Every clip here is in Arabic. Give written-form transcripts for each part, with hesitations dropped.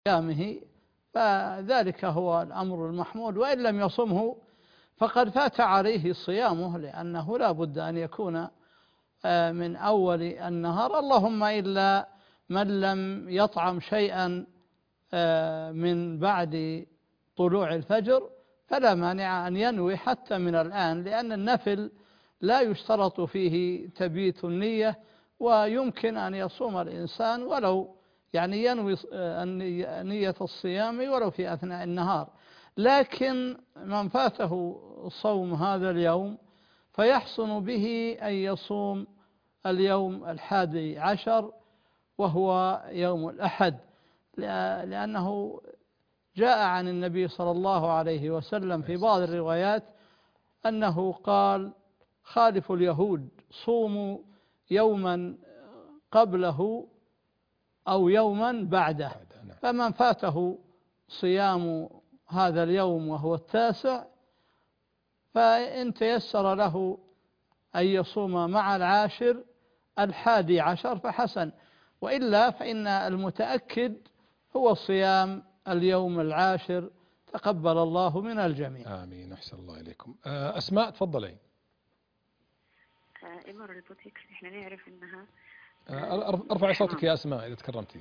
صيامه، فذلك هو الأمر المحمود. وإن لم يصمه فقد فات عليه صيامه، لأنه لا بد أن يكون من أول النهار، اللهم إلا من لم يطعم شيئا من بعد طلوع الفجر فلا مانع أن ينوي حتى من الآن، لأن النفل لا يشترط فيه تبييت النية، ويمكن أن يصوم الإنسان ولو يعني ينوي نية الصيام ولو في أثناء النهار. لكن من فاته صوم هذا اليوم فيحسن به أن يصوم اليوم 11 وهو يوم الأحد، لأنه جاء عن النبي صلى الله عليه وسلم في بعض الروايات أنه قال: خالفوا اليهود، صوموا يوما قبله أو يوما بعده. فمن فاته صيام هذا اليوم وهو 9 فإن تيسر له أن يصوم مع 11 فحسن، وإلا فإن المتأكد هو صيام اليوم 10. تقبل الله من الجميع. آمين. أحسن الله إليكم. أسماء تفضلي. إمر البوتيكس إحنا نعرف إنها ارفعي صوتك يا أسماء إذا تكرمتي.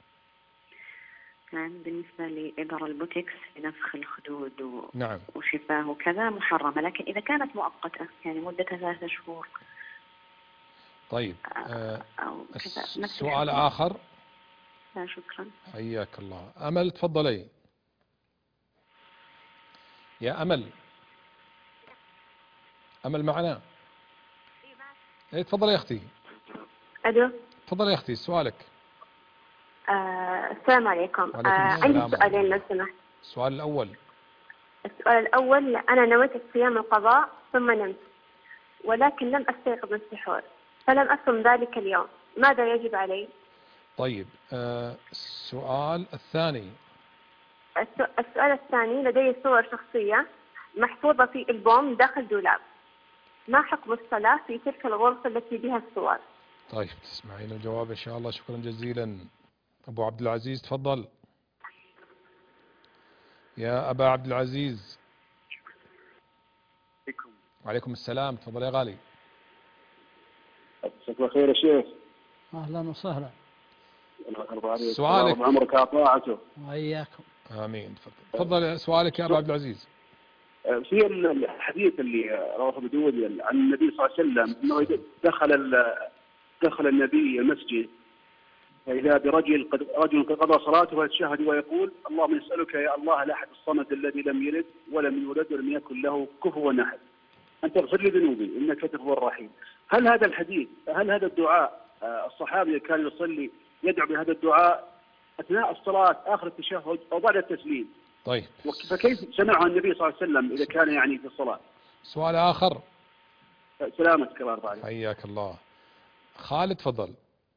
بالنسبة لإبر البوتكس لنفخ الخدود نعم. وشفاه وكذا محرمة، لكن إذا كانت مؤقتة يعني مدتها 3 شهور. طيب أو كذا سؤال آخر. لا شكرا. حياك الله. أمل تفضلي يا أمل. أمل معنا؟ إيه تفضلي يا أختي. ألو تفضلي يا أختي سؤالك. السلام عليكم. عندي سؤالين لو سمحت. السؤال الأول. السؤال الأول، أنا نويت الصيام القضاء ثم نمت ولكن لم أستيقظ من السحور فلم أصم ذلك اليوم، ماذا يجب علي؟ طيب السؤال الثاني. السؤال الثاني، لدي صور شخصية محفوظة في ألبوم داخل دولاب، ما حكم الصلاة في تلك الغرفة التي بها الصور؟ طيب تسمعين الجواب إن شاء الله. شكرا جزيلا. أبو عبد العزيز تفضل يا أبا عبد العزيز. وعليكم السلام. تفضل يا غالي. مساك الله خير يا شيخ. أهلا وسهلا. سؤالك. عمرك طاعته. وإياكم. آمين. تفضل سؤالك يا أبا عبد العزيز. في الحديث اللي رواه ابو داود عن النبي صلى الله عليه وسلم انه دخل النبي المسجد فاذا رجل قد قضى صلاته فيتشهد ويقول: اللهم نسالك يا الله الاحد الصمد الذي لم يلد ولم يولد ولم يكن له كفوا احد ان تغفر لي ذنوبي انك انت الغفور الرحيم. هل هذا الحديث، هل هذا الدعاء الصحابي كان يصلي يدعو بهذا الدعاء اثناء الصلاه اخر التشهد او بعد التسليم؟ طيب فكيف سمعه النبي صلى الله عليه وسلم إذا كان يعني في الصلاة؟ سؤال آخر. سلامتك الله يرضى عليك. حياك الله. خالد تفضل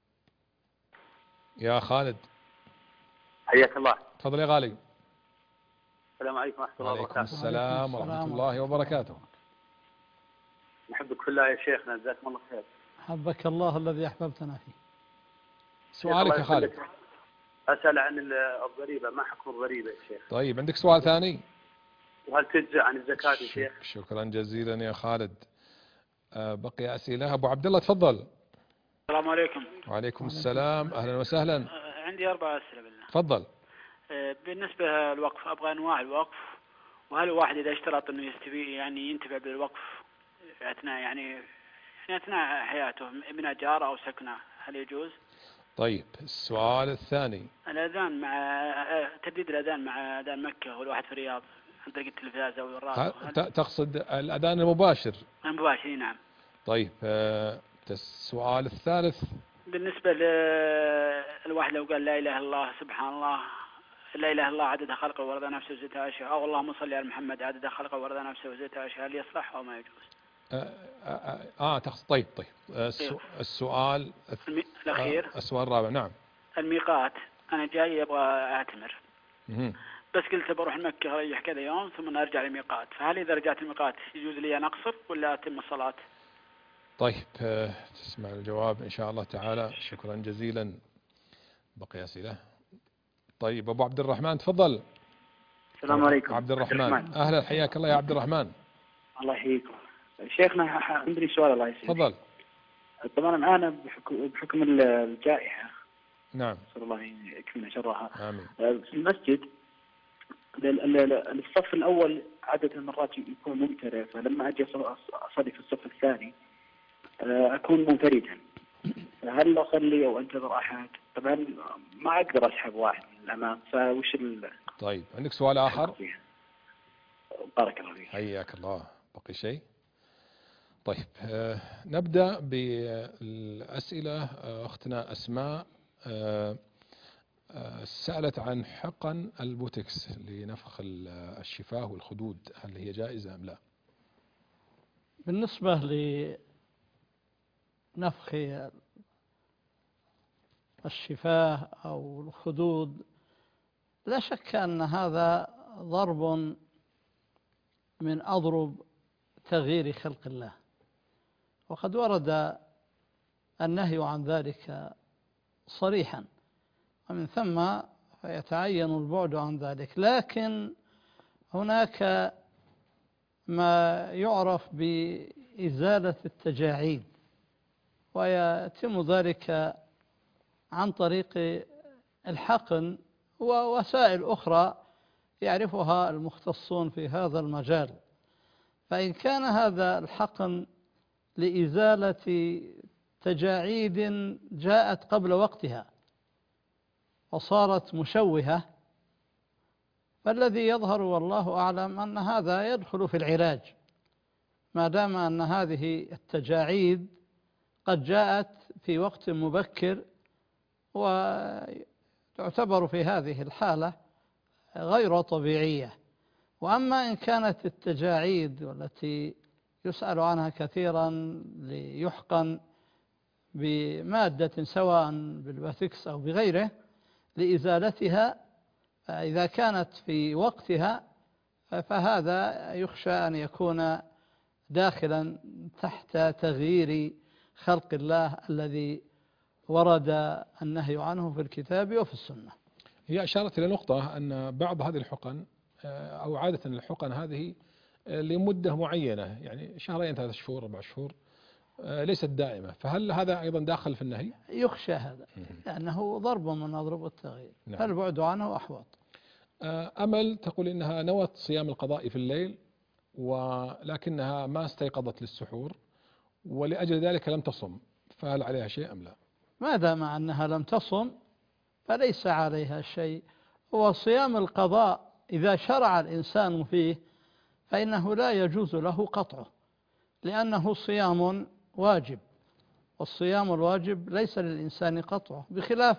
يا خالد. حياك الله. تفضل يا غالي. السلام عليكم ورحمة الله وبركاته. وعليكم السلام ورحمة الله وبركاته. نحبك في الله يا شيخنا، جزاكم الله خير. حبك الله الذي أحببتنا فيه. سؤالك يا خالد. أسأل عن الضريبة، ما حكم الضريبة يا شيخ؟ طيب عندك سؤال ثاني؟ وهل تجزئ عن الزكاة يا شيخ؟ شكرا جزيلا يا خالد. بقي أسئلة. أبو عبد الله تفضل. السلام عليكم. وعليكم السلام. أهلا وسهلا. عندي 4 أسئلة بالله. تفضل. بالنسبة للوقف أبغى أنواع الوقف، وهل الواحد إذا اشترط إنه يعني ينتفع بالوقف أثناء حياته من أجار أو سكنة هل يجوز؟ طيب السؤال الثاني. الأذان مع ترديد الأذان مع أذان مكة والواحد في الرياض عن طريق التلفاز أو الراديو. تقصد الأذان المباشر؟ المباشر نعم. طيب السؤال الثالث. بالنسبة للواحد لو قال لا إله إلا الله سبحان الله، لا إله إلا الله عدد خلقه ورضا نفسه وزيتها أشياء، أو اللهم صل على محمد عدد خلقه ورضا نفسه وزيتها أشياء، هل يصلح أو ما يجوز؟ تقصد. طيب السؤال الأخير. السؤال الرابع. نعم. الميقات، أنا جاي أبغى أعتمر بس قلت بروح مكة أريح كذا يوم ثم أرجع للميقات، فهل إذا رجعت الميقات يجوز لي أن أقصر ولا أتم الصلاة؟ طيب تسمع الجواب إن شاء الله تعالى. شكرا جزيلا. بقي أسئلة. طيب أبو عبد الرحمن تفضل. السلام عليكم. عبد الرحمن أهلا، حياك الله يا عبد الرحمن. الله يحييكم. شيخنا عندي سؤال الله يسلمك. تفضل. طبعا الآن بحكم الجائحة، نعم. نسأل الله يكفينا شرها. آمين. في المسجد الصف الأول عدد المرات يكون ممتلئ، فلما أجي أصلي في الصف الثاني أكون منفردا، هل أصلي أو أنتظر أحد؟ طبعا ما أقدر أسحب واحد من الأمام، فوش طيب عندك سؤال آخر؟ بارك الله فيك. حياك الله. بقي شيء؟ طيب نبدأ بالأسئلة. أختنا أسماء سألت عن حقن البوتكس لنفخ الشفاه والخدود، هل هي جائزة أم لا؟ بالنسبة لنفخ الشفاه أو الخدود، لا شك أن هذا ضرب من أضرب تغيير خلق الله، وقد ورد النهي عن ذلك صريحا، ومن ثم فيتعين البعد عن ذلك. لكن هناك ما يعرف بإزالة التجاعيد، ويتم ذلك عن طريق الحقن ووسائل أخرى يعرفها المختصون في هذا المجال. فإن كان هذا الحقن لإزالة تجاعيد جاءت قبل وقتها وصارت مشوهة، فالذي يظهر والله أعلم أن هذا يدخل في العلاج، ما دام أن هذه التجاعيد قد جاءت في وقت مبكر، وتعتبر في هذه الحالة غير طبيعية. وأما إن كانت التجاعيد والتي يسأل عنها كثيرا ليحقن بمادة سواء بالباتكس أو بغيره لإزالتها، إذا كانت في وقتها فهذا يخشى أن يكون داخلا تحت تغيير خلق الله الذي ورد النهي عنه في الكتاب وفي السنة. هي أشارت إلى نقطة أن بعض هذه الحقن أو عادة الحقن هذه لمدة معينة، يعني شهرين 3 شهور 4 شهور، ليست دائمة، فهل هذا أيضا داخل في النهي؟ يخشى هذا لأنه ضرب من أضرب التغيير. نعم. فالبعد عنه أحوط. أمل تقول إنها نوت صيام القضاء في الليل ولكنها ما استيقظت للسحور ولأجل ذلك لم تصم، فهل عليها شيء أم لا؟ ما دام أنها لم تصم فليس عليها شيء. هو صيام القضاء إذا شرع الإنسان فيه فإنه لا يجوز له قطعه، لأنه صيام واجب، والصيام الواجب ليس للإنسان قطعه، بخلاف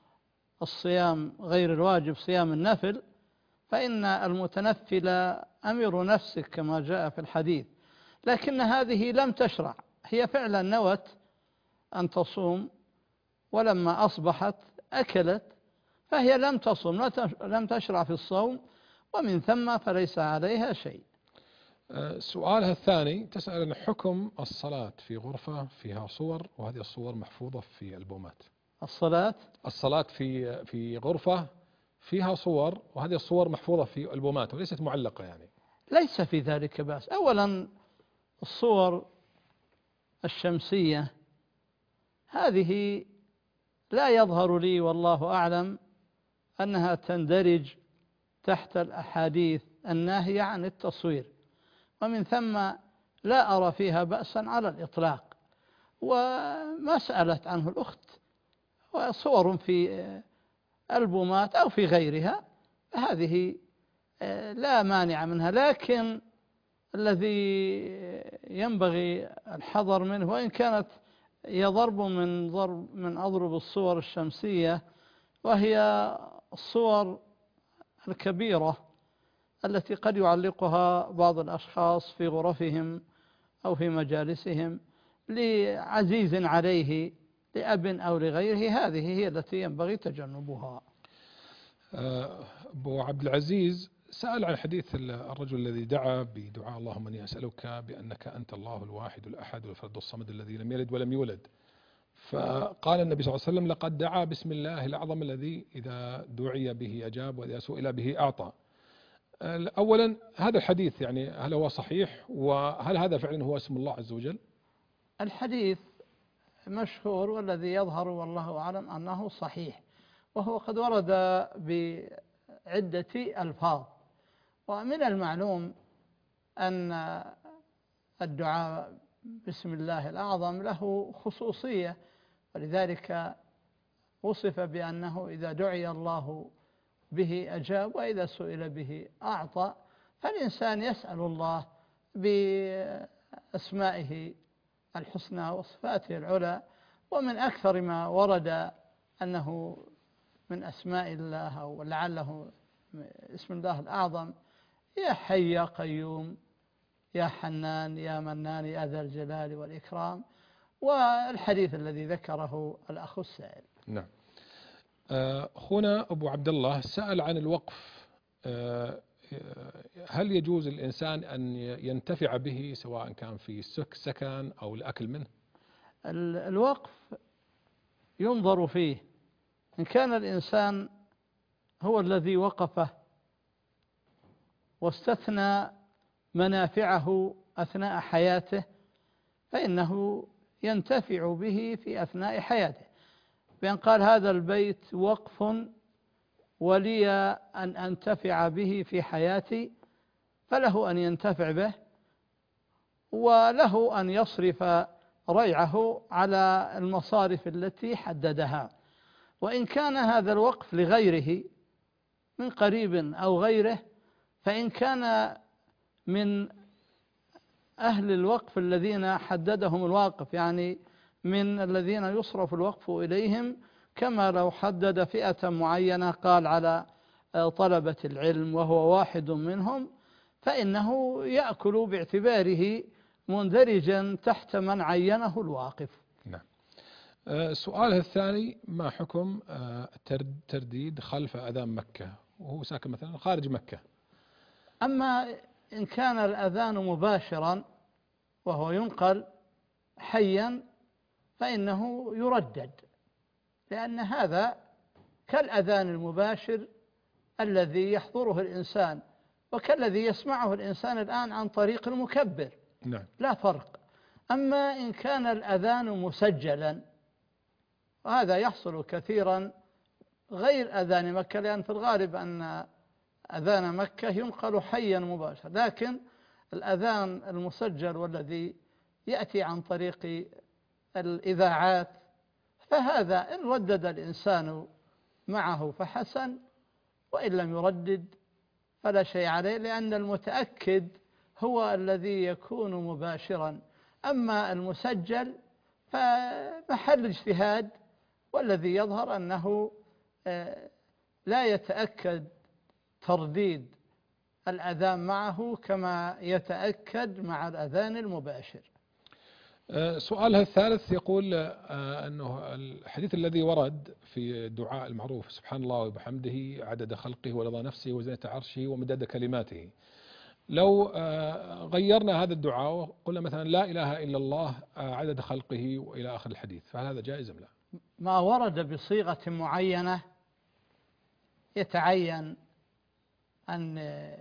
الصيام غير الواجب صيام النفل، فإن المتنفل أمير نفسك كما جاء في الحديث. لكن هذه لم تشرع، هي فعلا نوت أن تصوم ولما أصبحت أكلت، فهي لم تصم، لم تشرع في الصوم، ومن ثم فليس عليها شيء. سؤالها الثاني تسأل عن حكم الصلاة في غرفة فيها صور وهذه الصور محفوظة في ألبومات. الصلاة في غرفة فيها صور وهذه الصور محفوظة في ألبومات وليست معلقة، يعني ليس في ذلك بأس. أولا الصور الشمسية هذه لا يظهر لي والله أعلم أنها تندرج تحت الأحاديث الناهية عن التصوير، ومن ثم لا أرى فيها بأسا على الإطلاق. وما سألت عنه الأخت وصور في ألبومات أو في غيرها هذه لا مانع منها، لكن الذي ينبغي الحذر منه، وإن كانت هي ضرب من أضرب الصور الشمسية، وهي الصور الكبيرة التي قد يعلقها بعض الأشخاص في غرفهم أو في مجالسهم لعزيز عليه لأب أو لغيره، هذه هي التي ينبغي تجنبها. أبو عبد العزيز سأل عن حديث الرجل الذي دعا بدعاء اللهم إني أسألك بأنك أنت الله الواحد الأحد الفرد الصمد الذي لم يلد ولم يولد، فقال النبي صلى الله عليه وسلم: لقد دعا باسم الله الأعظم الذي إذا دعي به أجاب وإذا سئل به أعطى. أولا هذا الحديث يعني هل هو صحيح، وهل هذا فعلا هو اسم الله عز وجل؟ الحديث مشهور، والذي يظهر والله أعلم أنه صحيح، وهو قد ورد بعدة ألفاظ. ومن المعلوم أن الدعاء بسم الله الأعظم له خصوصية، ولذلك وصف بأنه إذا دعي الله به أجاب وإذا سئل به أعطى. فالإنسان يسأل الله بأسمائه الحسنى وصفاته العلى، ومن أكثر ما ورد أنه من أسماء الله أو لعله اسم الله الأعظم: يا حي يا قيوم، يا حنان يا منان يا ذا الجلال والإكرام، والحديث الذي ذكره الأخ السائل. نعم. أخونا أبو عبد الله سأل عن الوقف. هل يجوز الإنسان أن ينتفع به سواء كان في سكن أو الأكل منه؟ الوقف ينظر فيه، إن كان الإنسان هو الذي وقفه واستثنى منافعه أثناء حياته فإنه ينتفع به في أثناء حياته، بأن قال: هذا البيت وقف ولي أن أنتفع به في حياتي، فله أن ينتفع به، وله أن يصرف ريعه على المصارف التي حددها. وإن كان هذا الوقف لغيره من قريب أو غيره، فإن كان من أهل الوقف الذين حددهم الواقف، يعني من الذين يصرف الوقف إليهم، كما لو حدد فئة معينة قال على طلبة العلم وهو واحد منهم، فإنه يأكل باعتباره مندرجا تحت من عينه الواقف. نعم. سؤالها الثاني: ما حكم ترديد خلف أذان مكة وهو ساكن مثلا خارج مكة؟ أما إن كان الأذان مباشرا وهو ينقل حيا فإنه يردد، لأن هذا كالأذان المباشر الذي يحضره الإنسان وكالذي يسمعه الإنسان الآن عن طريق المكبر. نعم. لا فرق. أما إن كان الأذان مسجلا، وهذا يحصل كثيرا غير أذان مكة، لأن في الغالب أن أذان مكة ينقل حيا مباشر، لكن الأذان المسجل والذي يأتي عن طريق الإذاعات، فهذا إن ردد الإنسان معه فحسن، وإن لم يردد فلا شيء عليه، لأن المتأكد هو الذي يكون مباشرا. أما المسجل فمحل اجتهاد، والذي يظهر أنه لا يتأكد ترديد الأذان معه كما يتأكد مع الأذان المباشر. سؤالها الثالث يقول أنه الحديث الذي ورد في الدعاء المعروف: سبحان الله وبحمده عدد خلقه ورضا نفسه وزنة عرشه ومداد كلماته، لو غيرنا هذا الدعاء وقلنا مثلا لا إله إلا الله عدد خلقه وإلى آخر الحديث، فهل هذا جائز أم لا؟ ما ورد بصيغة معينة يتعين أن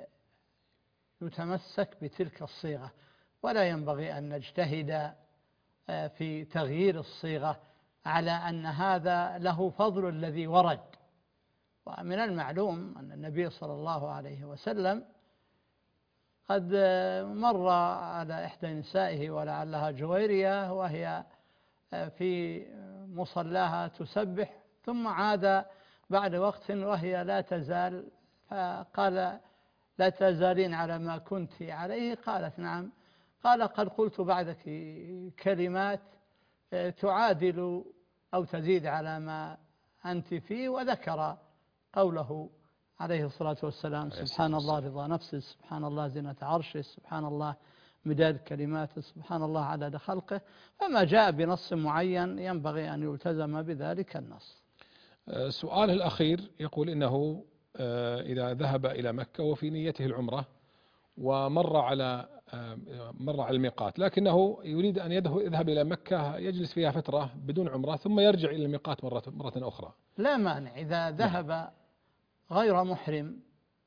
يتمسك بتلك الصيغة، ولا ينبغي أن نجتهد في تغيير الصيغة على أن هذا له فضل الذي ورد. ومن المعلوم أن النبي صلى الله عليه وسلم قد مر على إحدى نسائه ولعلها جويرية وهي في مصلاها تسبح، ثم عاد بعد وقت وهي لا تزال، فقال: لا تزالين على ما كنت عليه؟ قالت: نعم. قال: قد قلت بعدك كلمات تعادل أو تزيد على ما أنت فيه، وذكر قوله عليه الصلاة والسلام: سبحان الله رضا نفسه، سبحان الله زينة عرشه، سبحان الله مداد كلماته، سبحان الله عدد خلقه. فما جاء بنص معين ينبغي أن يلتزم بذلك النص. سؤاله الأخير يقول إنه إذا ذهب إلى مكة وفي نيته العمرة ومر على مر على الميقات لكنه يريد أن يذهب إلى مكة يجلس فيها فترة بدون عمرة ثم يرجع إلى الميقات مرة أخرى. لا مانع إذا ذهب غير محرم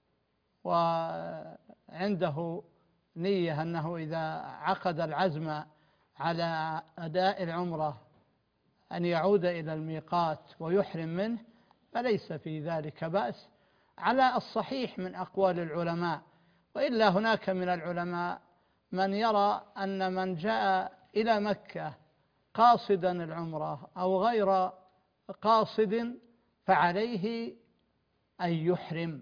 وعنده نية أنه إذا عقد العزم على أداء العمرة أن يعود إلى الميقات ويحرم منه فليس في ذلك بأس على الصحيح من أقوال العلماء. وإلا هناك من العلماء من يرى أن من جاء إلى مكة قاصدا العمرة أو غير قاصد فعليه أن يحرم،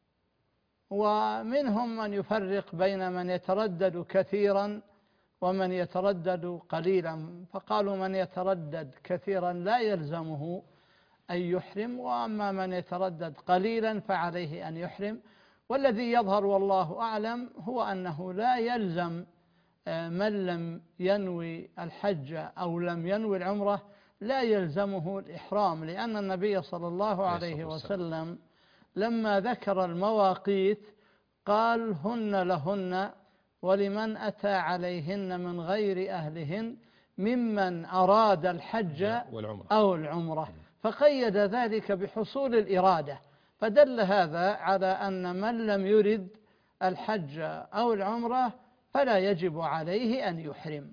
ومنهم من يفرق بين من يتردد كثيرا ومن يتردد قليلا، فقالوا من يتردد كثيرا لا يلزمه أن يحرم، وأما من يتردد قليلا فعليه أن يحرم. والذي يظهر والله أعلم هو أنه لا يلزم من لم ينوي الحج أو لم ينوي العمرة لا يلزمه الإحرام، لأن النبي صلى الله عليه وسلم لما ذكر المواقيت قال هن لهن ولمن أتى عليهن من غير أهلهن ممن أراد الحج أو العمرة، فقيد ذلك بحصول الإرادة، فدل هذا على أن من لم يرد الحج أو العمرة فلا يجب عليه أن يحرم.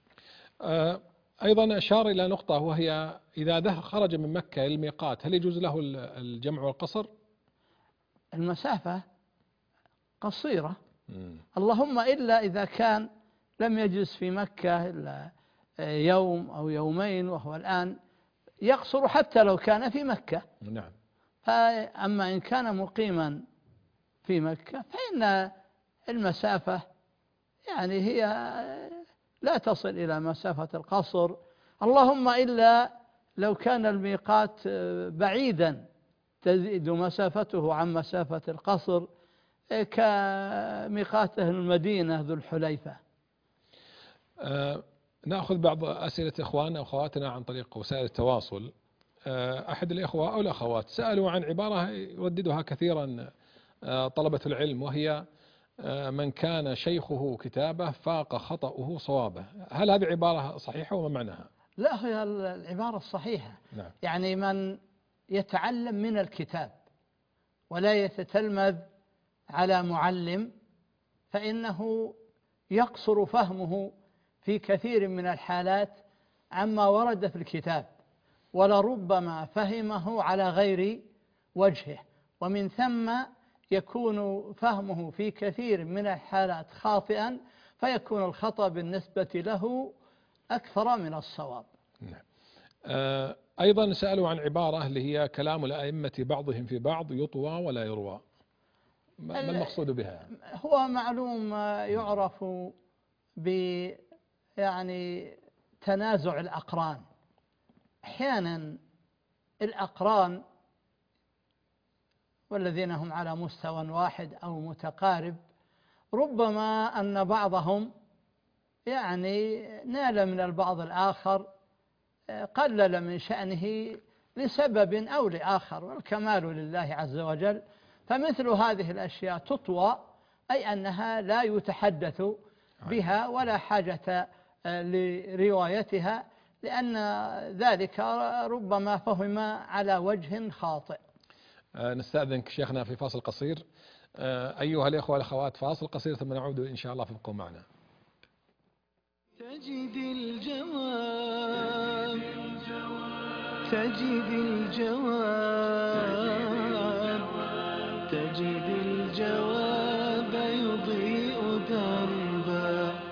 أيضا أشار إلى نقطة وهي إذا خرج من مكة إلى الميقات هل يجوز له الجمع والقصر؟ المسافة قصيرة اللهم إلا إذا كان لم يجلس في مكة إلا يوم أو يومين وهو الآن يقصر حتى لو كان في مكة. نعم. أما إن كان مقيما في مكة فإن المسافة يعني هي لا تصل إلى مسافة القصر، اللهم إلا لو كان الميقات بعيدا تزيد مسافته عن مسافة القصر كميقاته المدينة ذو الحليفة. نأخذ بعض أسئلة إخواننا وأخواتنا عن طريق وسائل التواصل. أحد الإخوة أو الأخوات سألوا عن عبارة يرددها كثيرا طلبة العلم، وهي من كان شيخه كتابه فاق خطأه صوابه. هل هذه عبارة صحيحة وما معناها؟ لا، هي العبارة الصحيحة. نعم. يعني من يتعلم من الكتاب ولا يتتلمذ على معلم فإنه يقصر فهمه في كثير من الحالات عما ورد في الكتاب، ولربما فهمه على غير وجهه، ومن ثم يكون فهمه في كثير من الحالات خاطئا فيكون الخطأ بالنسبة له أكثر من الصواب. نعم. أيضا سألوا عن عبارة اللي هي كلام الأئمة بعضهم في بعض يطوى ولا يروى، ما المقصود بها؟ هو معلوم يعرف يعني تنازع الأقران. أحيانا الأقران والذين هم على مستوى واحد أو متقارب ربما أن بعضهم يعني نال من البعض الآخر قلل من شأنه لسبب أو لآخر، والكمال لله عز وجل. فمثل هذه الأشياء تطوى، أي أنها لا يتحدث بها ولا حاجة لروايتها، لأن ذلك ربما فهم على وجه خاطئ. نستأذنك شيخنا في فاصل قصير. أيها الإخوة والأخوات، فاصل قصير ثم نعود إن شاء الله، فابقوا معنا. تجد الجواب تجد الجواب تجد الجواب يضيء دربا.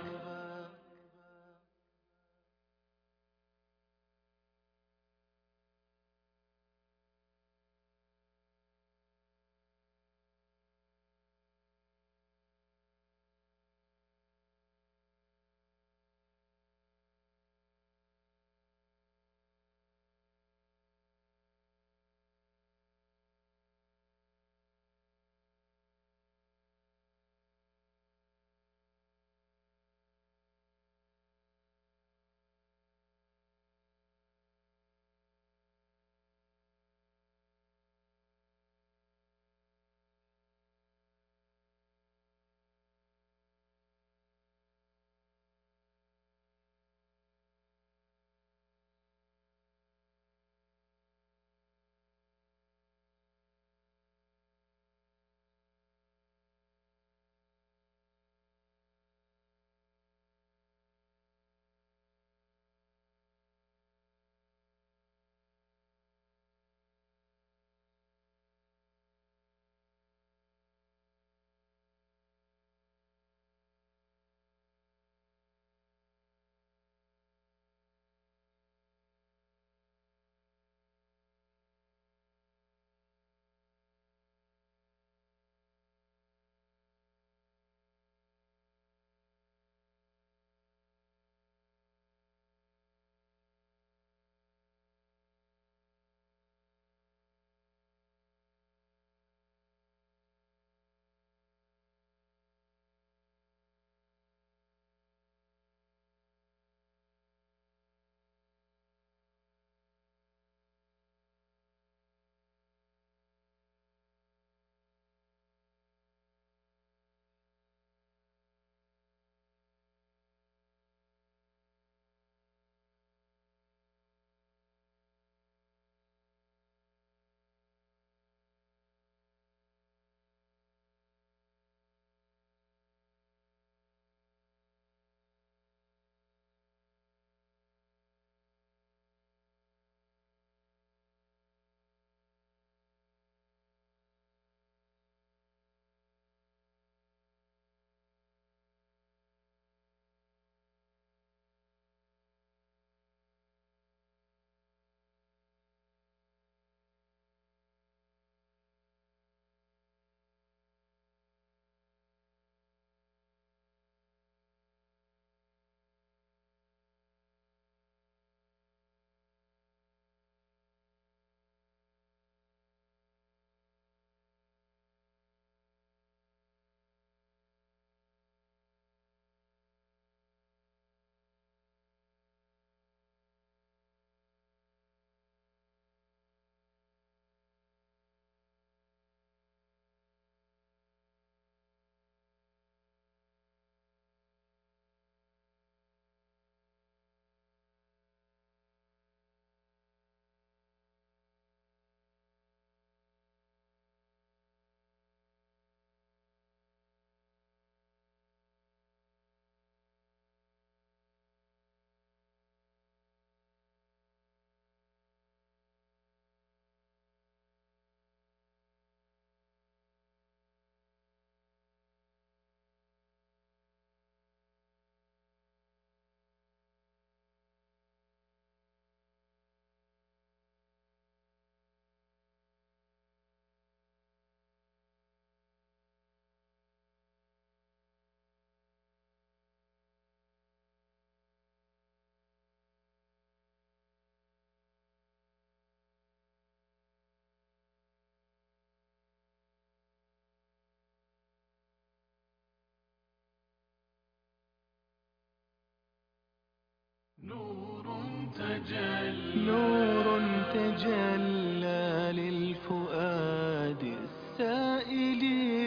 نور تجلى للفؤاد السائل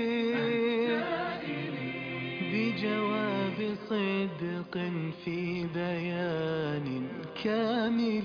بجواب صدق في بيان كامل.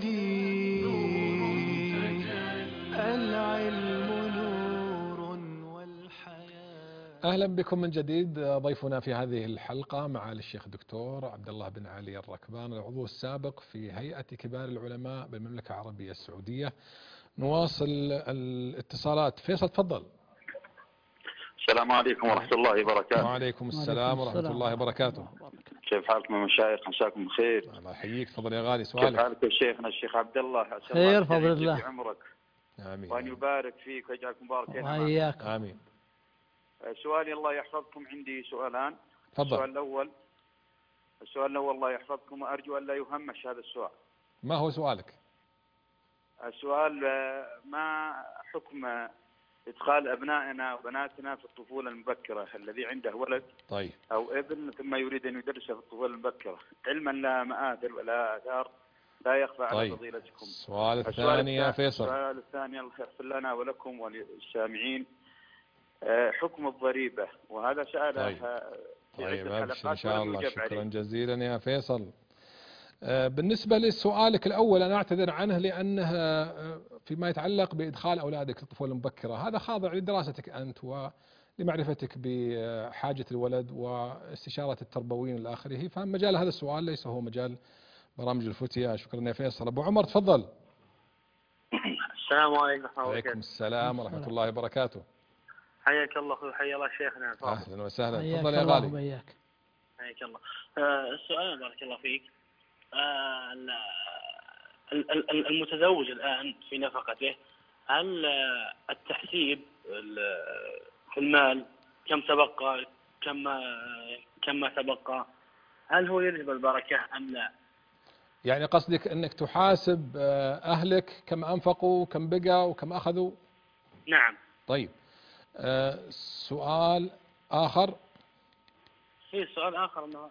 العلم نور والحياة. أهلا بكم من جديد. ضيفنا في هذه الحلقة معالي الشيخ الدكتور عبد الله بن علي الركبان، العضو السابق في هيئة كبار العلماء بالمملكة العربية السعودية. نواصل الاتصالات. فيصل تفضل. السلام عليكم ورحمة الله وبركاته. وعليكم السلام ورحمة الله وبركاته. كيف حالكم يا مشايخ؟ مساكم بخير. الله يحييك. تفضل يا غالي سؤالك. كيف حالك يا شيخنا الشيخ عبد الله؟ خير فضل الله. في عمرك. آمين. وأن يبارك فيك ويجعلكم مباركين. وإياك. آمين. سؤالي الله يحفظكم، عندي سؤالان. تفضل. السؤال الأول الله يحفظكم، وأرجو أن لا يهمش هذا السؤال. ما هو سؤالك؟ السؤال ما حكم إدخال أبنائنا وبناتنا في الطفولة المبكرة، الذي عنده ولد طيب أو ابن ثم يريد أن يدرسه في الطفولة المبكرة، علما لا مآثر ولا آثار لا يخفى على فضيلتكم. السؤال الثاني يا فيصل. السؤال الثاني الله يغفر لنا ولكم وللسامعين، حكم الضريبة، وهذا سأله في عدة حلقات إن شاء الله. عليه. شكرا جزيلا يا فيصل. بالنسبة لسؤالك الأول أنا أعتذر عنه، لأنه فيما يتعلق بإدخال أولادك للطفولة المبكرة هذا خاضع لدراستك أنت ولمعرفتك بحاجة الولد واستشارة التربويين إلى آخره، فمجال هذا السؤال ليس هو مجال برامج الفتية. شكرا يا فيصل. أبو عمر تفضل. السلام عليكم ورحمة الله وبركاته. وعليكم السلام ورحمة الله وبركاته. حياك الله وحيا الله شيخنا. أهلا وسهلا. تفضل يا غالي. حياك الله. السؤال بارك الله فيك، المتزوج الآن في نفقته، هل التحسيب في المال كم تبقى كم ما تبقى، هل هو يجب البركة أم لا؟ يعني قصدك أنك تحاسب أهلك كم أنفقوا كم بقى وكم أخذوا؟ نعم. طيب سؤال آخر. في سؤال آخر أنه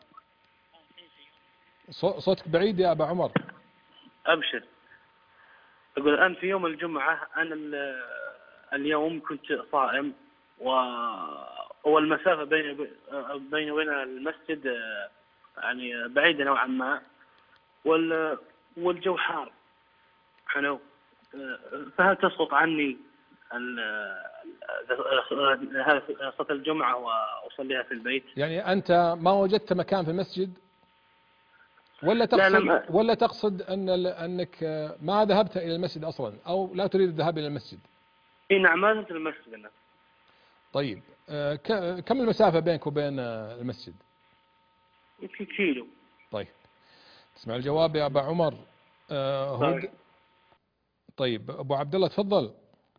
صوتك بعيد يا أبا عمر. أبشر. أقول الآن في يوم الجمعة أنا اليوم كنت صائم، والمسافة بين وبين المسجد يعني بعيدة نوعا ما، والجو حار، فهل تسقط عني صلاة الجمعة وأصليها في البيت؟ يعني أنت ما وجدت مكان في المسجد ولا تقصد أنك ما ذهبت إلى المسجد أصلا أو لا تريد الذهاب إلى المسجد؟ إيه نعم، ما ذهبت إلى المسجد أنا. طيب كم المسافة بينك وبين المسجد؟ يمكن كيلو. طيب تسمع الجواب يا أبا عمر. طيب أبو عبد الله تفضل.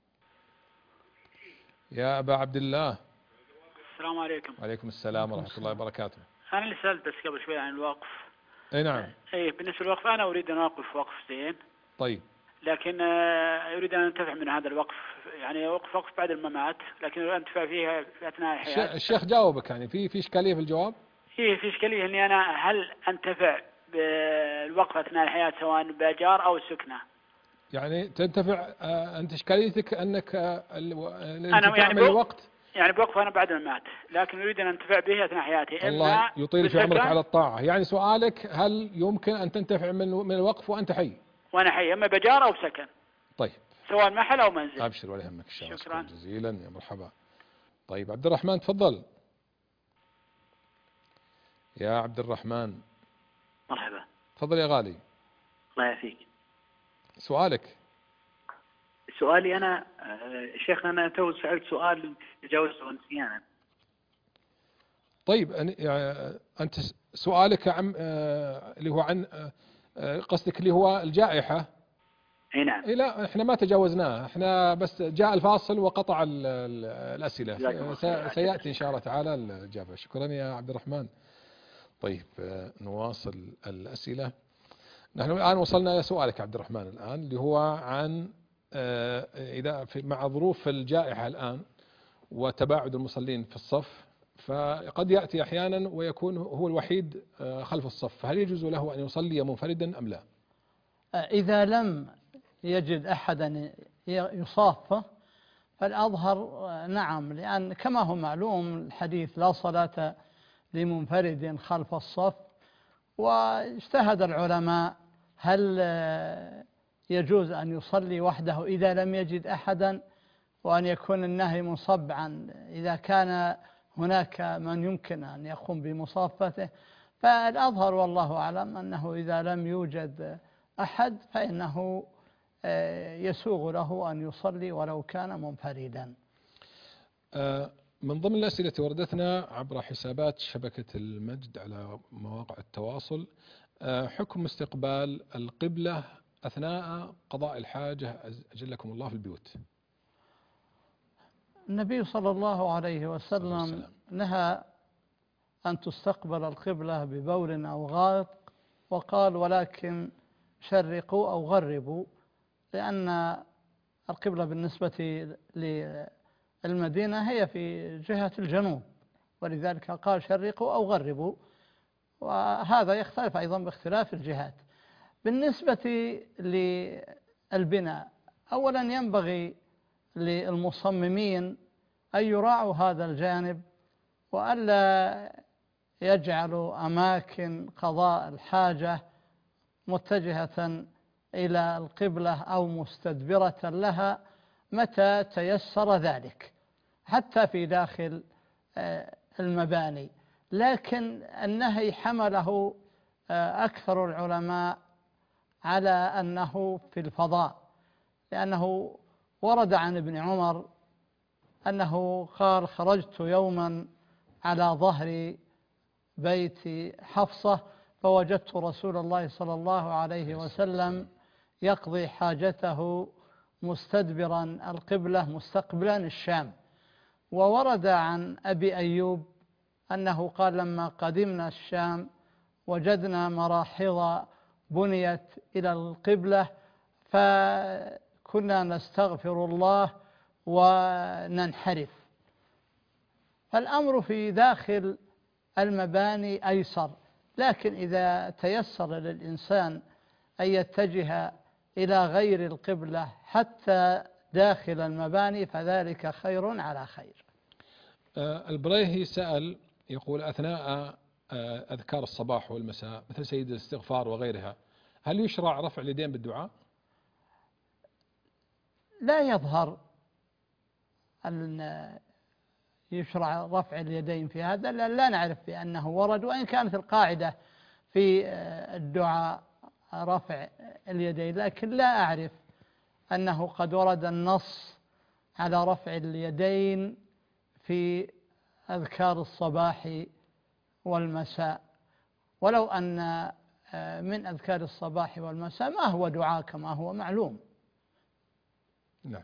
يا أبا عبد الله. السلام عليكم. وعليكم السلام ورحمة الله وبركاته. أنا اللي سألت بس قبل شوي عن الوقف. أي نعم. أي بالنسبة للوقف أنا أريد أن أوقف وقف زين. طيب. لكن أريد أن أنتفع من هذا الوقف، يعني وقف بعد الممات، لكن أنتفع فيها في أثناء الحياة. الشيخ جاوبك، يعني في إشكالية في الجواب؟ في إشكالية إني أنا هل أنتفع بالوقف أثناء الحياة سواء بأجار أو سكنة؟ يعني تنتفع أنت إشكاليتك أنك أنا يعني الوقت يعني بوقف أنا بعد الممات، لكن أريد أن أنتفع به أثناء حياتي. الله يطيل في عمرك على الطاعة. يعني سؤالك هل يمكن أن تنتفع من الوقف وأنت حي؟ وأنا حي، أما بأجار أو سكن. طيب. سواء محل أو منزل. أبشر ولا يهمك. شكرا جزيلا يا مرحبا. طيب عبد الرحمن تفضل. يا عبد الرحمن. مرحبا. تفضل يا غالي. الله يعافيك. سؤالي أنا شيخنا أنا تو سألت سؤال تجاوزته نسيانا. طيب أنت سؤالك عن اللي هو عن قصدك اللي هو الجائحة. اي نعم. لا احنا ما تجاوزناه، احنا بس جاء الفاصل وقطع الأسئلة. سيأتي إن شاء الله تعالى الإجابة. شكرا يا عبد الرحمن. طيب نواصل الأسئلة. نحن الآن وصلنا إلى سؤالك عبد الرحمن الآن اللي هو عن إذا مع ظروف الجائحة الآن وتباعد المصلين في الصف، فقد يأتي أحيانا ويكون هو الوحيد خلف الصف، فهل يجوز له أن يصلي منفردا أم لا؟ إذا لم يجد أحدا يصافه فالأظهر نعم، لأن كما هو معلوم الحديث لا صلاة لمنفرد خلف الصف. واجتهد العلماء هل يجوز أن يصلي وحده إذا لم يجد أحدا، وأن يكون النهي منصب عن إذا كان هناك من يمكن أن يقوم بمصافته. فالأظهر والله أعلم أنه إذا لم يوجد أحد فإنه يسوغ له أن يصلي ولو كان منفردا. من ضمن الأسئلة التي وردتنا عبر حسابات شبكة المجد على مواقع التواصل، حكم استقبال القبلة أثناء قضاء الحاجة أجلكم الله في البيوت. النبي صلى الله عليه وسلم نهى أن تستقبل القبلة ببول أو غائط، وقال ولكن شرقوا أو غربوا، لأن القبلة بالنسبة للمدينة هي في جهة الجنوب، ولذلك قال شرقوا أو غربوا، وهذا يختلف أيضا باختلاف الجهات. بالنسبة للبناء، أولا ينبغي للمصممين أن يراعوا هذا الجانب، وألا يجعلوا أماكن قضاء الحاجة متجهة إلى القبلة أو مستدبرة لها متى تيسر ذلك، حتى في داخل المباني. لكن النهي حمله أكثر العلماء على أنه في الفضاء، لأنه ورد عن ابن عمر أنه قال خرجت يوما على ظهر بيت حفصة فوجدت رسول الله صلى الله عليه وسلم يقضي حاجته مستدبرا القبلة مستقبلا الشام. وورد عن أبي أيوب أنه قال لما قدمنا الشام وجدنا مراحض بنيت إلى القبلة فكنا نستغفر الله وننحرف. فالأمر في داخل المباني أيسر، لكن إذا تيسر للإنسان أن يتجه إلى غير القبلة حتى داخل المباني فذلك خير على خير. البريهي سأل يقول أثناء أذكار الصباح والمساء مثل سيد الاستغفار وغيرها، هل يشرع رفع اليدين بالدعاء؟ لا يظهر أن يشرع رفع اليدين في هذا، لا نعرف بأنه ورد، وإن كانت القاعدة في الدعاء رفع اليدين، لكن لا أعرف أنه قد ورد النص على رفع اليدين في أذكار الصباح والمساء، ولو أن من أذكار الصباح والمساء ما هو دعاء كما هو معلوم. نعم.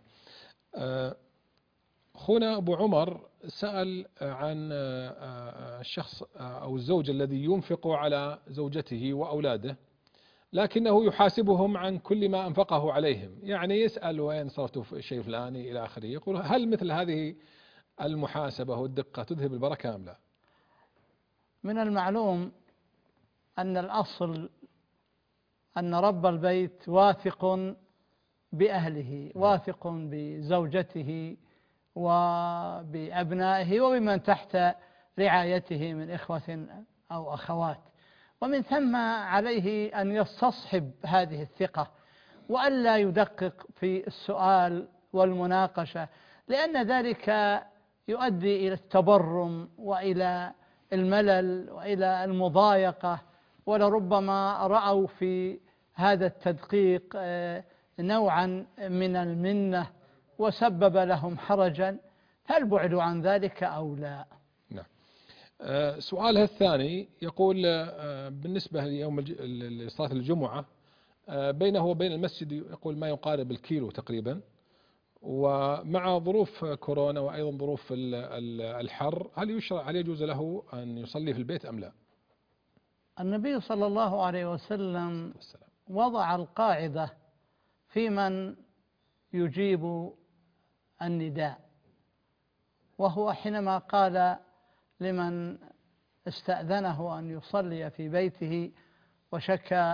أخونا أبو عمر سأل عن الشخص أو الزوج الذي ينفق على زوجته وأولاده لكنه يحاسبهم عن كل ما أنفقه عليهم، يعني يسأل وين صرفتوا في الشيء الفلاني إلى آخره. يقول هل مثل هذه المحاسبة والدقة تذهب البركة أم لا؟ من المعلوم أن الأصل أن رب البيت واثق بأهله، واثق بزوجته وبأبنائه وبمن تحت رعايته من إخوة أو أخوات، ومن ثم عليه أن يستصحب هذه الثقة وألا يدقق في السؤال والمناقشة، لأن ذلك يؤدي إلى التبرم وإلى الملل وإلى المضايقة، ولربما رأوا في هذا التدقيق نوعا من المنة وسبب لهم حرجا، فالبعد عن ذلك أولى. نعم. سؤالها الثاني يقول بالنسبة ليوم لصلاة الجمعة بينه وبين المسجد يقول ما يقارب الكيلو تقريبا، ومع ظروف كورونا وأيضا ظروف الحر هل يجوز له أن يصلي في البيت أم لا؟ النبي صلى الله عليه وسلم وضع القاعدة في من يجيب النداء، وهو حينما قال لمن استأذنه أن يصلي في بيته وشكى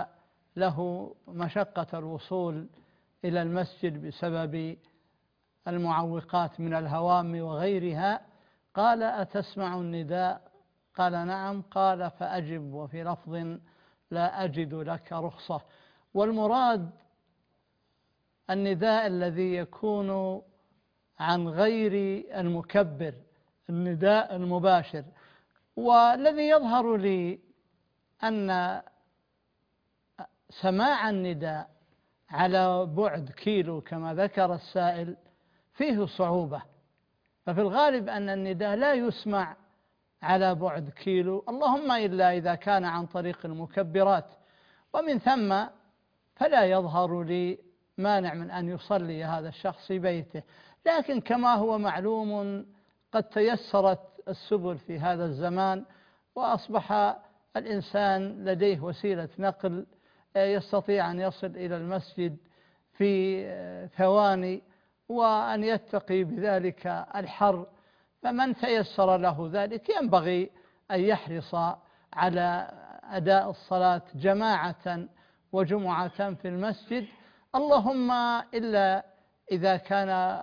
له مشقة الوصول إلى المسجد بسبب المعوقات من الهوام وغيرها، قال: أتسمع النداء؟ قال: نعم. قال: فأجب. وفي لفظ: لا أجد لك رخصة. والمراد النداء الذي يكون عن غير المكبر، النداء المباشر. والذي يظهر لي أن سماع النداء على بعد كيلو كما ذكر السائل فيه صعوبة، ففي الغالب أن النداء لا يسمع على بعد كيلو، اللهم إلا إذا كان عن طريق المكبرات، ومن ثم فلا يظهر لي مانع من أن يصلي هذا الشخص في بيته. لكن كما هو معلوم قد تيسرت السبل في هذا الزمان، وأصبح الإنسان لديه وسيلة نقل يستطيع أن يصل إلى المسجد في ثواني وأن يتقي بذلك الحر، فمن تيسر له ذلك ينبغي أن يحرص على أداء الصلاة جماعة وجمعة في المسجد، اللهم إلا إذا كان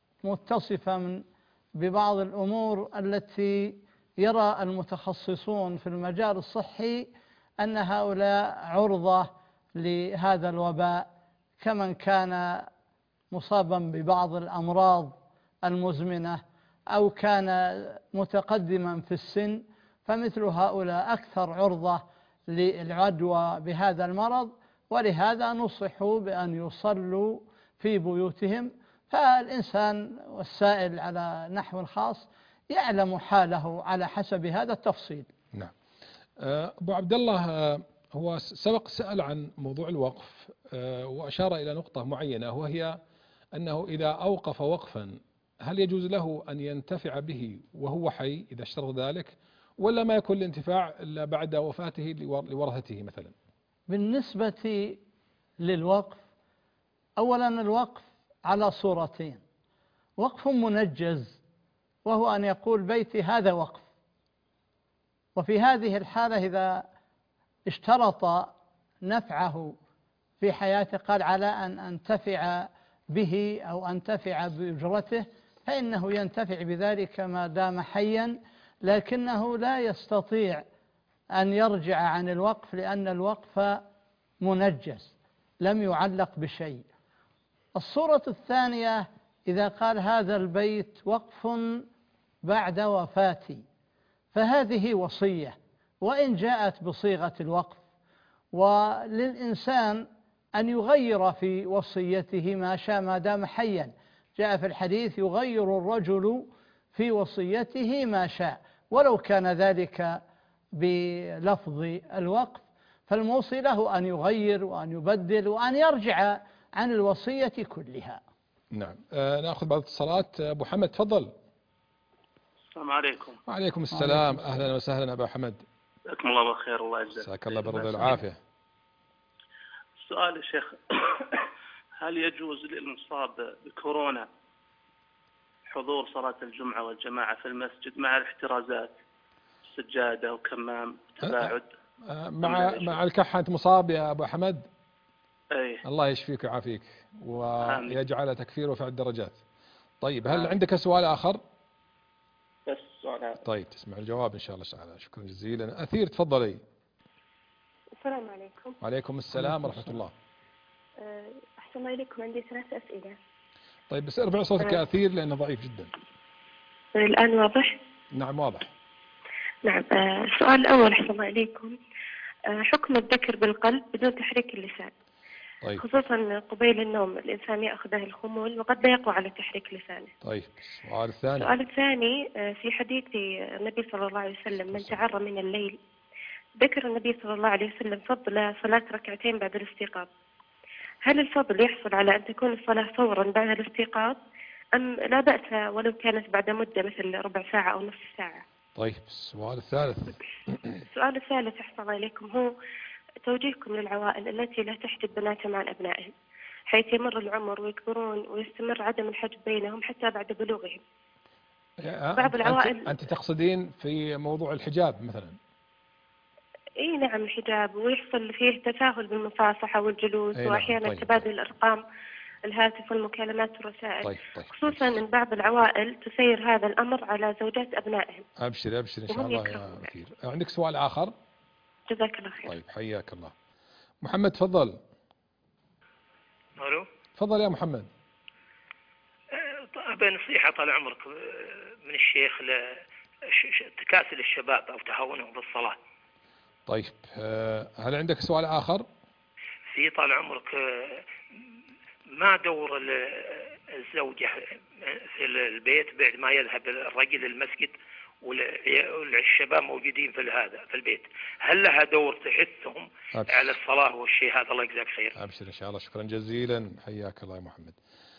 متصفا ببعض الأمور التي يرى المتخصصون في المجال الصحي أن هؤلاء عرضة لهذا الوباء، كمن كان مصابا ببعض الأمراض المزمنة أو كان متقدما في السن، فمثل هؤلاء أكثر عرضة للعدوى بهذا المرض، ولهذا نصحوا بأن يصلوا في بيوتهم. فالإنسان والسائل على نحو خاص يعلم حاله على حسب هذا التفصيل. نعم. أبو عبد الله، هو سبق سأل عن موضوع الوقف وأشار إلى نقطة معينة، وهي أنه إذا أوقف وقفا هل يجوز له أن ينتفع به وهو حي إذا اشترط ذلك، ولا ما يكون الانتفاع إلا بعد وفاته لورثته مثلا؟ بالنسبة للوقف، أولا الوقف على صورتين: وقف منجز وهو أن يقول بيتي هذا وقف، وفي هذه الحالة إذا اشترط نفعه في حياته قال على أن أنتفع به أو أنتفع بأجرته، فإنه ينتفع بذلك ما دام حيا، لكنه لا يستطيع أن يرجع عن الوقف لأن الوقف منجز لم يعلق بشيء. الصورة الثانية إذا قال هذا البيت وقف بعد وفاتي، فهذه وصية وإن جاءت بصيغة الوقف، وللإنسان أن يغير في وصيته ما شاء ما دام حيا. جاء في الحديث: يغير الرجل في وصيته ما شاء، ولو كان ذلك بلفظ الوقف، فالموصي له أن يغير وأن يبدل وأن يرجع عن الوصية كلها. نعم. نأخذ بعض الاتصالات. أبو حمد تفضل. السلام عليكم. وعليكم السلام. أهلا وسهلا أبو حمد. جزاكم الله بخير. الله يجزاك. جزاك الله بالرضا والعافية. السؤال يا شيخ: هل يجوز للمصاب بكورونا حضور صلاة الجمعة والجماعة في المسجد مع الاحترازات، سجادة وكمام وتباعد؟ مع الكحة أنت مصاب يا أبو حمد؟ أي. الله يشفيك ويعافيك ويجعل تكفيره في الدرجات. طيب، هل عندك سؤال آخر؟ بس سؤال آخر. طيب، تسمع الجواب إن شاء الله تعالى. شكرا جزيلا. أثير تفضلي. السلام عليكم. وعليكم السلام ورحمة الله. أحسن الله إليكم، عندي 3 أسئلة. طيب، بس ارفع صوتك يا أثير لأنه ضعيف جدا. الآن واضح؟ نعم واضح. نعم. السؤال الأول: أحسن الله إليكم، حكم الذكر بالقلب بدون تحريك اللسان. طيب. خصوصا قبيل النوم الإنسان يأخذه الخمول وقد لا يقوى على تحريك لسانه. طيب، السؤال الثاني. السؤال الثاني: في حديث النبي صلى الله عليه وسلم: من تعرى من الليل، ذكر النبي صلى الله عليه وسلم فضل صلاة ركعتين بعد الاستيقاظ. هل الفضل يحصل على أن تكون الصلاة فورا بعد الاستيقاظ، أم لا بأس ولو كانت بعد مدة مثل ربع ساعة أو نصف ساعة؟ طيب، السؤال الثالث. السؤال الثالث أحسن الله إليكم هو توجيهكم للعوائل التي لا تحجب بناتهم عن أبنائهم، حيث يمر العمر ويكبرون ويستمر عدم الحجب بينهم حتى بعد بلوغهم. بعض العوائل. أنت تقصدين في موضوع الحجاب مثلا؟ اي نعم الحجاب، ويحصل فيه تساهل بالمصافحة والجلوس واحيانا طيب. تبادل الارقام الهاتف والمكالمات والرسائل. طيب. خصوصا ان بعض العوائل تسير هذا الامر على زوجات ابنائهم. ابشر ان شاء الله يا أثير. عندك سؤال اخر؟ جزاك الله خير. طيب حياك الله. محمد تفضل. الو تفضل يا محمد. طيب نصيحة طال عمرك من الشيخ لتكاسل الشباب أو تهاونهم في الصلاة. طيب هل عندك سؤال آخر؟ في طال عمرك ما دور الزوجة في البيت بعد ما يذهب الرجل المسجد والشباب موجودين في البيت، هل لها دور تحثهم على الصلاة والشيء هذا؟ الله يجزاك خير. أبشر إن شاء الله. شكرا جزيلا حياك الله يا محمد.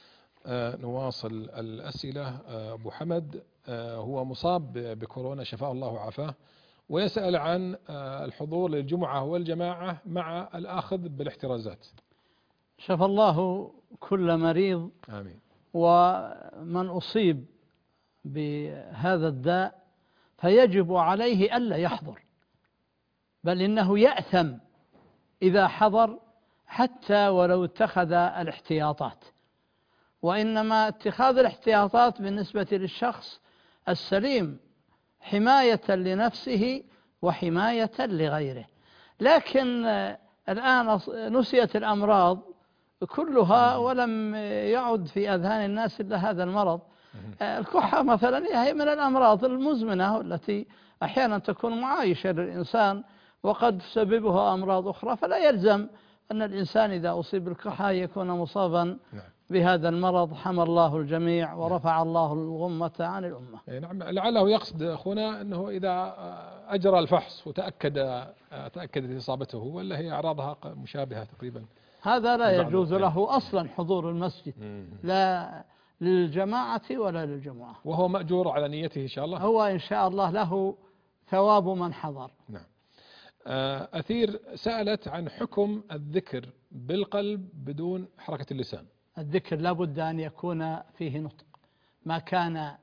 نواصل الأسئلة. أبو حمد هو مصاب بكورونا شفاه الله وعافاه، ويسأل عن الحضور للجمعة والجماعة مع الأخذ بالاحترازات. شفى الله كل مريض. آمين. ومن أصيب بهذا الداء فيجب عليه ألا يحضر، بل إنه يأثم إذا حضر حتى ولو اتخذ الاحتياطات. وإنما اتخاذ الاحتياطات بالنسبة للشخص السليم حماية لنفسه وحماية لغيره. لكن الآن نسيت الأمراض كلها ولم يعد في أذهان الناس إلا هذا المرض. الكحة مثلا هي من الأمراض المزمنة التي أحيانا تكون معايشة للإنسان وقد تسببها أمراض أخرى، فلا يلزم أن الإنسان إذا أصيب بالكحة يكون مصابا بهذا المرض. حمى الله الجميع ورفع الله الغمة عن الأمة. نعم، لعله يقصد أخونا أنه إذا أجرى الفحص تأكدت إصابته ولا هي أعراضها مشابهة تقريبا، هذا لا يجوز له أصلا حضور المسجد، لا للجماعة ولا للجمعة. وهو مأجور على نيته إن شاء الله. هو إن شاء الله له ثواب من حضر. نعم. أثير سألت عن حكم الذكر بالقلب بدون حركة اللسان. الذكر لابد أن يكون فيه نطق، ما كان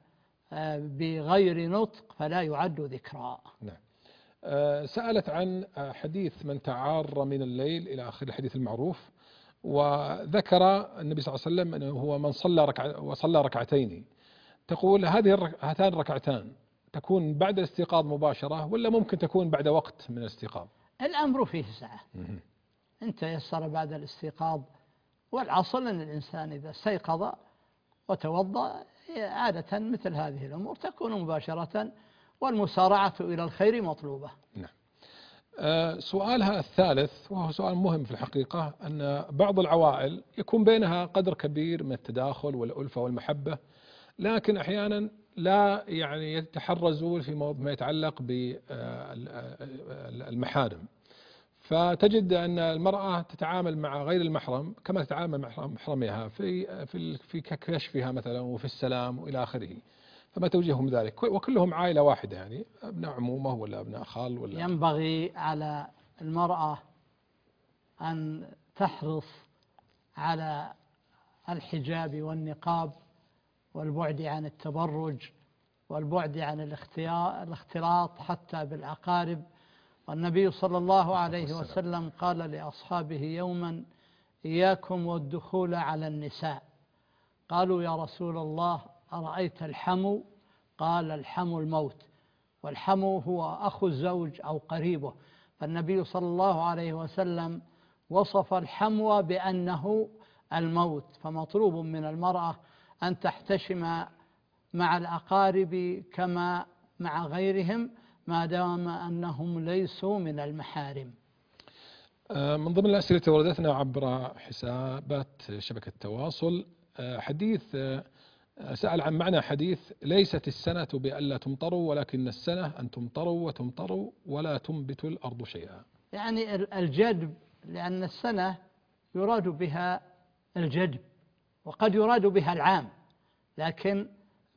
بغير نطق فلا يعد ذكرى. نعم. سألت عن حديث من تعار من الليل إلى آخر الحديث المعروف، وذكر النبي صلى الله عليه وسلم أنه هو من صلى ركعتين. تقول هاتان الركعتان تكون بعد الاستيقاظ مباشرة ولا ممكن تكون بعد وقت من الاستيقاظ؟ الأمر فيه سعة. انت يسر بعد الاستيقاظ، والعصر أن الإنسان إذا استيقظ وتوضأ عادة مثل هذه الأمور تكون مباشرة، والمسارعة إلى الخير مطلوبة. نعم. سؤالها الثالث وهو سؤال مهم في الحقيقة، أن بعض العوائل يكون بينها قدر كبير من التداخل والألفة والمحبة، لكن أحيانا لا يتحرزوا في ما يتعلق بالمحارم، فتجد أن المرأة تتعامل مع غير المحرم كما تتعامل مع محرمها في كشفها مثلا وفي السلام وإلى آخره، فما توجيههم ذلك؟ وكلهم عائلة واحدة، أبناء عمومة ولا أبناء خال ولا. ينبغي على المرأة أن تحرص على الحجاب والنقاب والبعد عن التبرج والبعد عن الاختلاط حتى بالأقارب. والنبي صلى الله عليه وسلم قال لأصحابه يوما: إياكم والدخول على النساء. قالوا: يا رسول الله أرأيت الحمو؟ قال: الحمو الموت، والحمو هو أخو الزوج أو قريبه. فالنبي صلى الله عليه وسلم وصف الحمو بأنه الموت. فمطلوب من المرأة أن تحتشم مع الأقارب كما مع غيرهم ما دام أنهم ليسوا من المحارم. من ضمن الأسئلة التي وردتنا عبر حسابات شبكة التواصل حديث سأل عن معنى حديث: ليست السنة بألا تمطروا ولكن السنة أن تمطروا وتمطروا ولا تنبت الأرض شيئا. يعني الجدب، لأن السنة يراد بها الجدب وقد يراد بها العام، لكن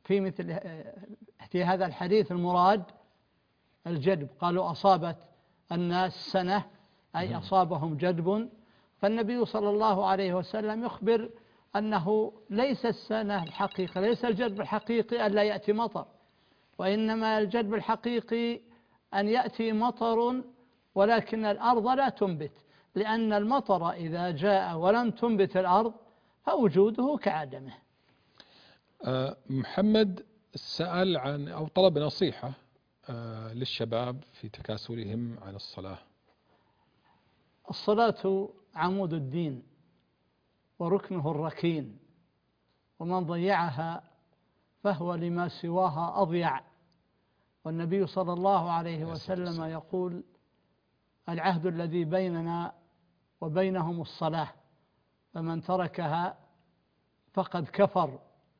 في هذا الحديث المراد الجدب. قالوا أصابت الناس سنة أي أصابهم جدب، فالنبي صلى الله عليه وسلم يخبر أنه ليس السنة الحقيقة، ليس الجدب الحقيقي أن لا يأتي مطر، وإنما الجدب الحقيقي أن يأتي مطر ولكن الأرض لا تنبت، لأن المطر إذا جاء ولم تنبت الأرض فوجوده كعدمه. محمد سأل عن أو طلب نصيحة للشباب في تكاسلهم عن الصلاة. الصلاة عمود الدين وركنه الركين، ومن ضيعها فهو لما سواها أضيع. والنبي صلى الله عليه وسلم يقول: العهد الذي بيننا وبينهم الصلاة، فمن تركها فقد كفر.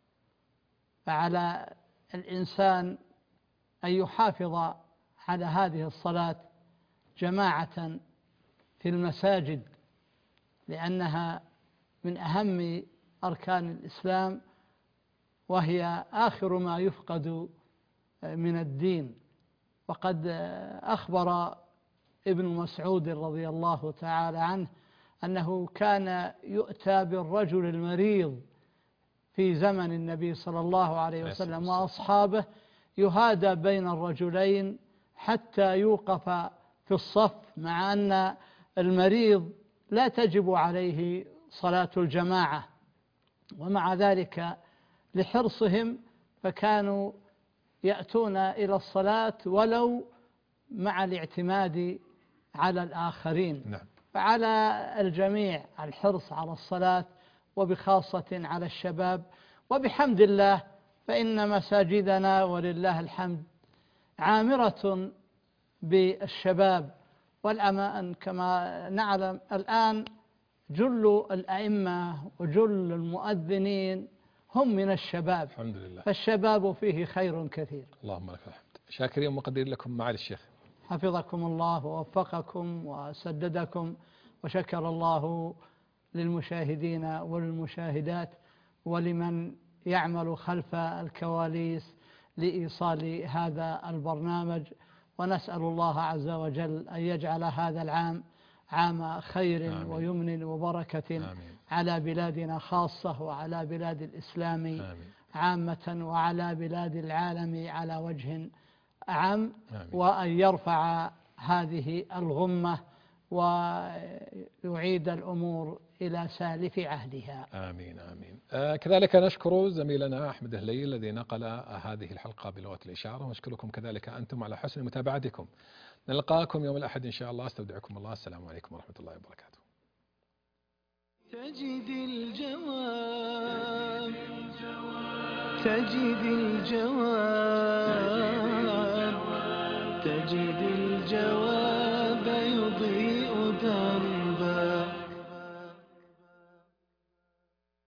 فعلى الإنسان أن يحافظ على هذه الصلاة جماعة في المساجد، لأنها من أهم أركان الإسلام، وهي آخر ما يفقد من الدين. وقد أخبر ابن مسعود رضي الله تعالى عنه أنه كان يؤتى بالرجل المريض في زمن النبي صلى الله عليه وسلم وأصحابه، يهادى بين الرجلين حتى يوقف في الصف، مع أن المريض لا تجب عليه صلاة الجماعة، ومع ذلك لحرصهم فكانوا يأتون إلى الصلاة ولو مع الاعتماد على الآخرين. نعم. فعلى الجميع الحرص على الصلاة، وبخاصة على الشباب. وبحمد الله فإن مساجدنا ولله الحمد عامرة بالشباب والأمان. كما نعلم الآن جل الأئمة وجل المؤذنين هم من الشباب، الحمد لله، فالشباب فيه خير كثير. اللهم لك الحمد. شاكرين ومقدرين لكم معالي الشيخ. حفظكم الله ووفقكم وسددكم، وشكر الله للمشاهدين والمشاهدات ولمن يعمل خلف الكواليس لإيصال هذا البرنامج. ونسأل الله عز وجل أن يجعل هذا العام عام خير آمين. ويمن وبركة آمين. على بلادنا خاصة، وعلى بلاد الإسلام عامة، وعلى بلاد العالم على وجه عام. وأن يرفع هذه الغمة ويعيد الأمور إلى سالف عهدها. آمين آمين. كذلك نشكر زميلنا أحمد هليل الذي نقل هذه الحلقة بلغة الإشارة، ونشكركم كذلك أنتم على حسن متابعتكم. نلقاكم يوم الأحد إن شاء الله. استودعكم الله. السلام عليكم ورحمة الله وبركاته. تجد الجواب، تجد الجواب، تجد الجواب.